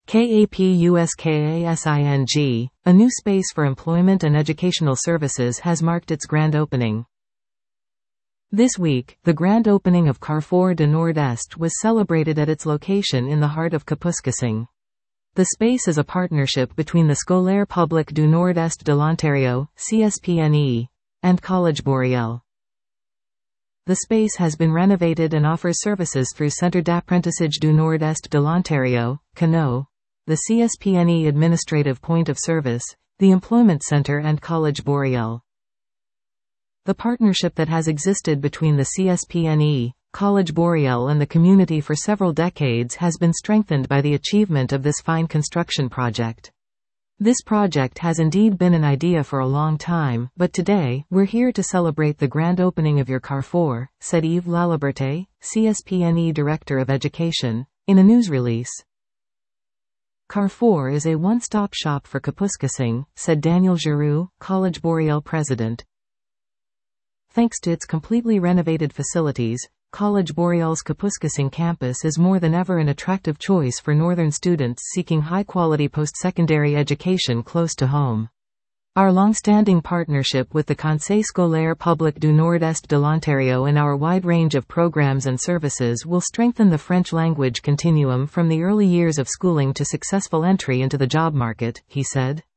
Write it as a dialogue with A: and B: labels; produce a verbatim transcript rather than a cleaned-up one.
A: CAPUSKASING, a new space for employment and educational services has marked its grand opening. This week, the grand opening of Carrefour du Nord-Est was celebrated at its location in the heart of Kapuskasing. The space is a partnership between the Scolaire Public du Nord-Est de l'Ontario, C S P N E, and College Boreal. The space has been renovated and offers services through Centre d'Apprentissage du Nord-Est de l'Ontario, C N O, the C S P N E Administrative Point of Service, the Employment Centre and College Boreal. The partnership that has existed between the C S P N E, College Boreal and the community for several decades has been strengthened by the achievement of this fine construction project. This project has indeed been an idea for a long time, but today, we're here to celebrate the grand opening of your Carrefour, said Yves Laliberte, C S P N E Director of Education, in a news release. Carrefour is a one-stop shop for Kapuskasing, said Daniel Giroux, College Boreal President. Thanks to its completely renovated facilities, College Boreal's Kapuskasing campus is more than ever an attractive choice for northern students seeking high-quality post-secondary education close to home. Our long-standing partnership with the Conseil Scolaire Public du Nord-Est de l'Ontario and our wide range of programs and services will strengthen the French language continuum from the early years of schooling to successful entry into the job market, he said.